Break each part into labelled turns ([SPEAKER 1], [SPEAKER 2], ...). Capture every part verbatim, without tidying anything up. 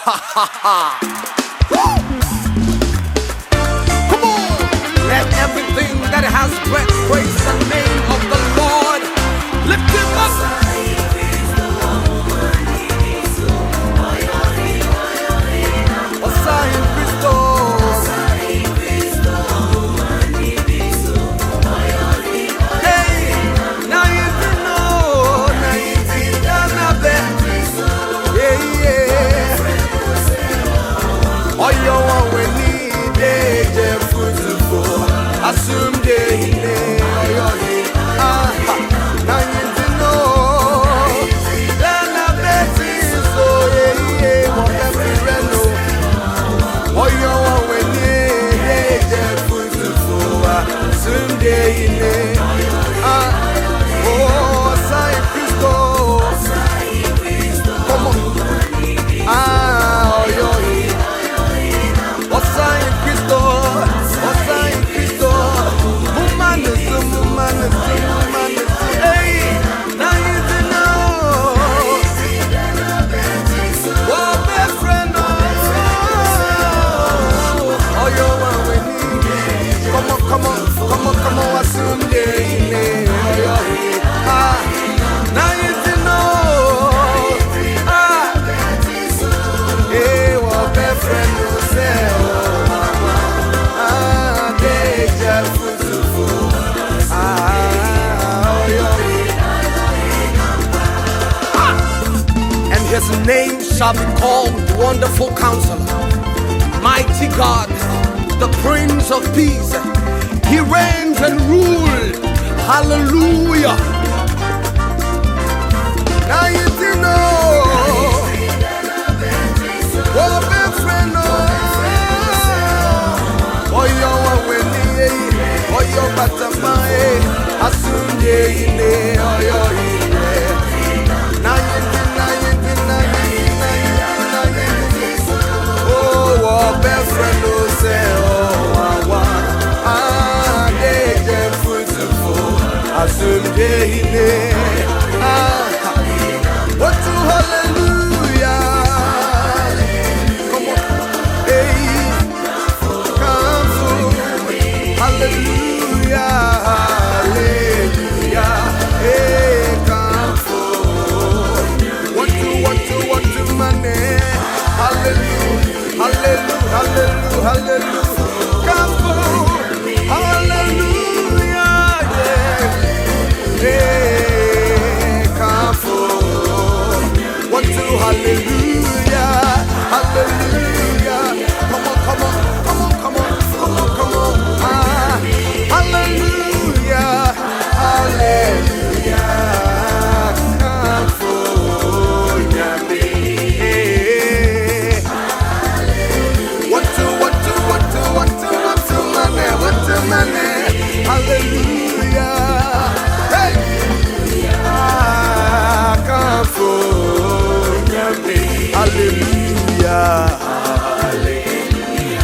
[SPEAKER 1] ha ha. Come on, let everything that has breath praise the name of the Lord. Lift him up. His name shall be called Wonderful Counselor, Mighty God, the Prince of Peace. He reigns and rules. Hallelujah. Now you do know. Oh, my friend, oh, you're winning. Oh, you're better, my. I soon get oh, you're now you do. What to hallelujah? Come on, hey, come through, hallelujah, hallelujah, hey, come through. What to, what to, what to, my name? Hallelujah, hallelujah, hallelujah, hallelujah, come through, hallelujah, yeah. Hey, come forth. One, two, hallelujah, hallelujah. Come on, come on, come on, come on, come on, come on. Ah, hallelujah, hallelujah. Come forth, hey. One, two, one, two, one, two, one, two, one, two, my name, one, two, my name. Hallelujah. Hallelujah, hallelujah.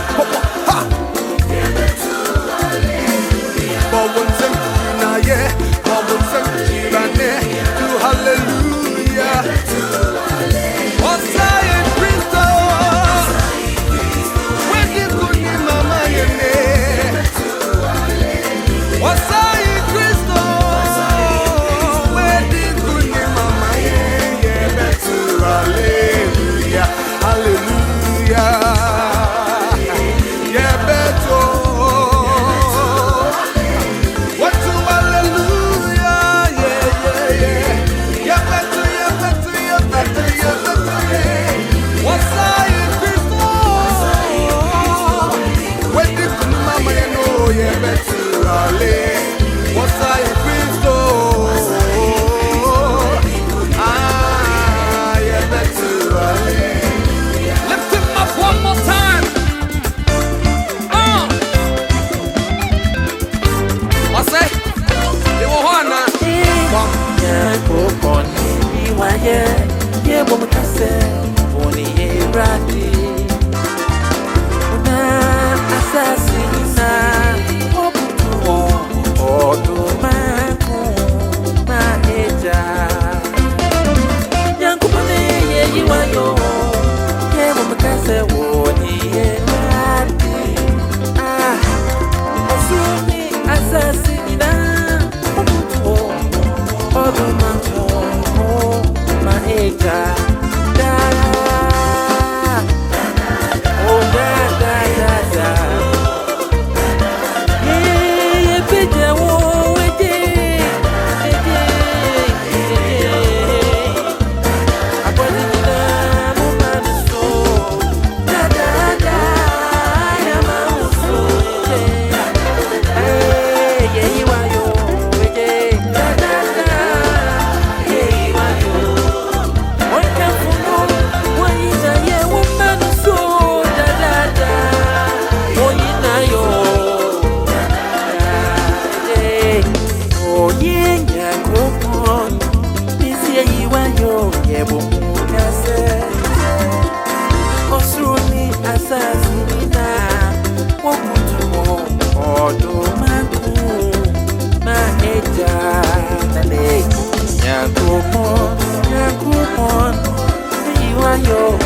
[SPEAKER 1] Hallelujah.